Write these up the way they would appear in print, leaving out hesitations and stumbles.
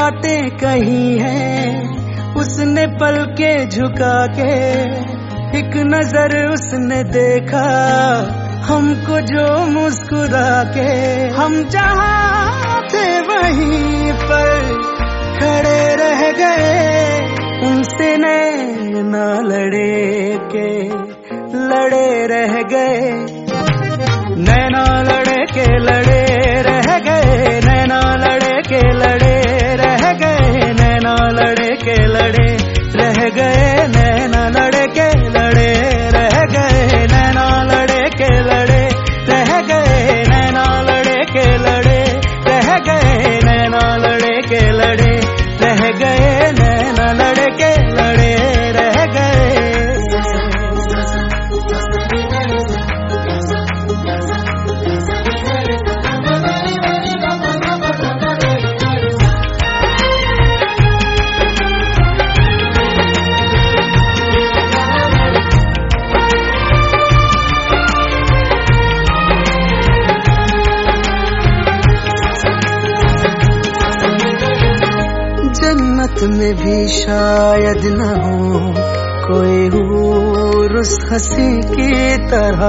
बातें कही हैं उसने पल के झुका के, एक नजर उसने देखा हमको जो मुस्कुरा के। हम जहाँ थे वहीं पर खड़े रह गए, उनसे नैना लड़े के लड़े रह गए। नैना लड़े के लड़े रह गए, नैना लड़े के लड़े रह गए, नैना लड़े के लड़े रह गए, नैना लड़े के लड़े रह गए, नैना लड़े के लड़े रह गए, नैना लड़े के लड़े रह गए, नैना लड़े के लड़े रह गए, नैना लड़े के लड़े रह गए। जन्नत में भी शायद न हो कोई हूर उस हंसी की तरह,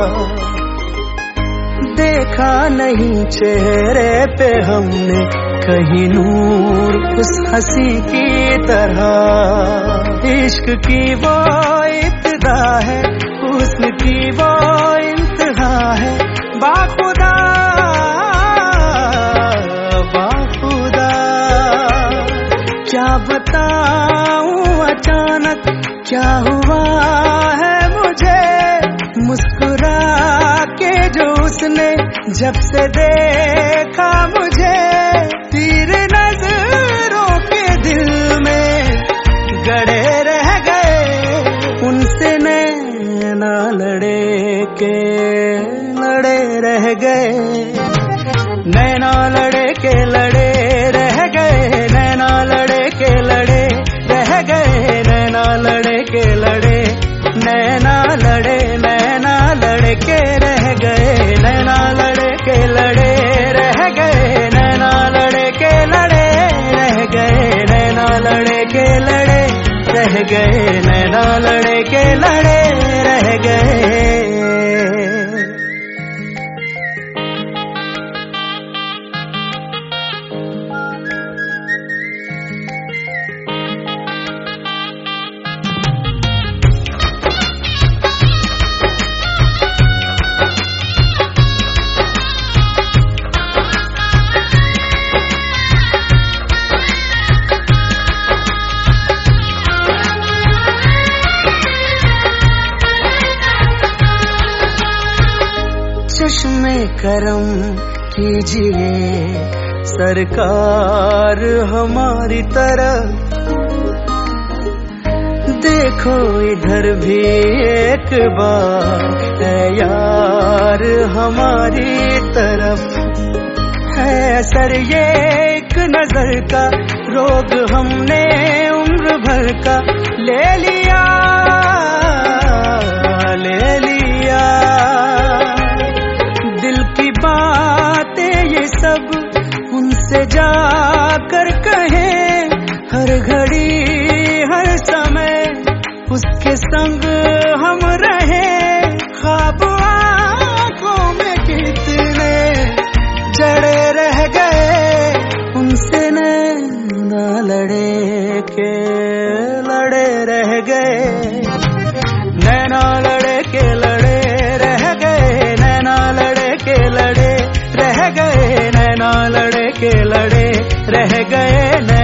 देखा नहीं चेहरे पे हमने कहीं नूर उस हंसी की तरह। इश्क की वो इब्तिदा है, हुस्न की वो इंतहा है, बाखुदा क्या बताऊं अचानक क्या हुआ है मुझे। मुस्कुरा के जो उसने जब से देखा मुझे, तीर नजरों के दिल में गड़े रह गए, उनसे नैना लड़े के लड़े रह गए। नैना लड़े के लड़े रह गए, नैना लड़े के लड़े रह गए, नैना लड़े के लड़े, नैना लड़े, नैना लड़े के रह गए, नैना लड़े के लड़े रह गए, नैना लड़े के लड़े रह गए, नैना लड़े के लड़े रह गए, नैना लड़े के लड़े रह गए। चश्मे करम कीजिए सरकार हमारी तरफ, देखो इधर भी एक बार है यार हमारी तरफ। है असर ये एक नजर का, रोग हमने उम्र भर का ले लिया ले लिया। दिल की बातें ये सब उनसे जाकर कहें, हर घड़ी हर समय उसके संग हम रहे। ख्वाब आँखों में कितने जड़े रह गए, उनसे नैना लड़े के लड़े रह गए। नैना लड़े के लड़े रह गए, नैना लड़े के लड़े रह गए, नैना लड़े के लड़े रह गए।